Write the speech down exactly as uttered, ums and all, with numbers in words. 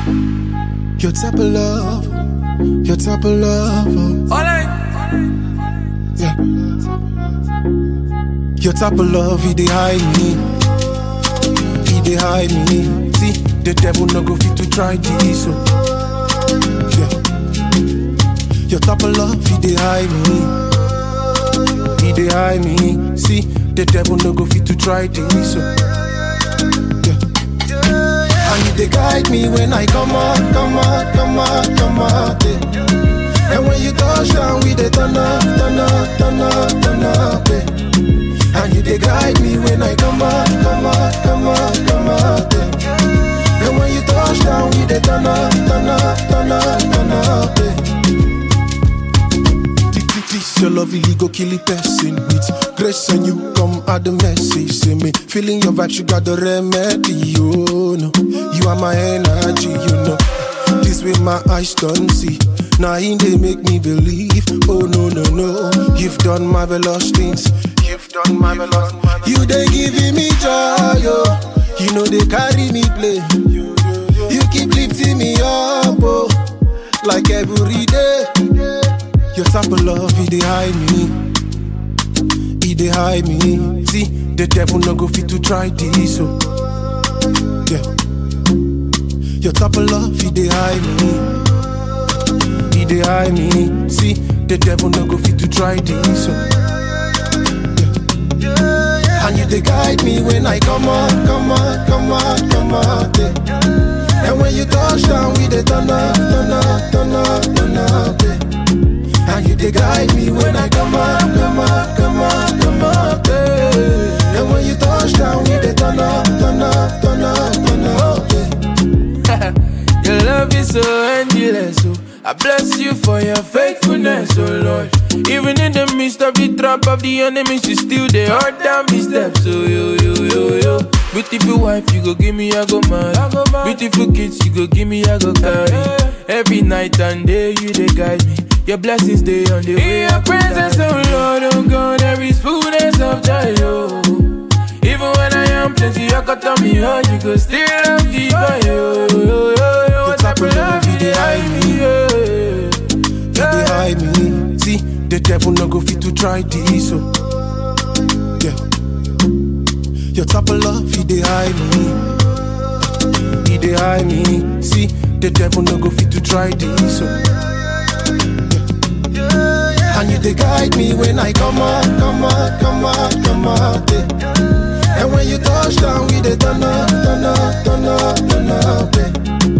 Your type of love, your type of love. Oh. Yeah. Your type of love, he dey hide me. He dey hide me. See, the devil no go fit to try this. So, yeah. Your type of love, he dey hide me. He dey hide me. See, the devil no go fit to try this. So, yeah. And you dey guide me when I come out, come out, come out, come out. Yeah. And when you touch down, we dey turn up, turn up, turn up, turn up. Yeah. And you dey guide me when I come out, come out, come out, come out. Yeah. And when you touch down, we dey turn up, turn up, turn up, turn up. Yeah. This your love really go kill it person with grace, and you come add the message. Say me feeling your vibe, you got the remedy. You know, you are my energy. You know, this way my eyes don't see. Now in they make me believe. Oh no no no, you've done marvelous things. You've done marvelous. You they giving me joy, yo. You know they carry me play. You keep lifting me up, oh, like every day. Your type of love, he dey hide me. He dey hide me. See, the devil no go fit to try this, so yeah. Your type of love, he dey hide me. He dey hide me. See, the devil no go fit to try this, so yeah. And you dey guide me when I come out, come out, come out, come out. Yeah. And when you touch down, we dey turn up, turn up, turn up, turn up. Yeah. And you dey guide me when I come up, come up, come up, come up. Yeah. And when you touch down, we dey turn up, turn up, turn up, turn up. Yeah. Your love is so endless, oh. I bless you for your faithfulness, oh Lord. Even in the midst of the trap of the enemies, you still dey hold down my steps, oh yo yo yo yo. Beautiful wife, you go give me, I go mad. Beautiful kids, you go give me, I go carry. Every night and day, you dey guide me. Your blessings stay on the way. In your presence, oh Lord, oh God, there is fullness of joy, oh. Even when I am plenty, you got on me, oh, you go still love the boy, oh, oh, oh. Your type of love, he dey hide me. He dey hide me. See, the devil no go fit to try this, so yeah. Your type of love, he dey hide me. He dey hide me. See, the devil no go fit to try this, so yeah. And you dey guide me when I come out, come out, come out, come out. Yeah. And when you touch down, we dey turn up, turn up, turn up, turn up. Yeah.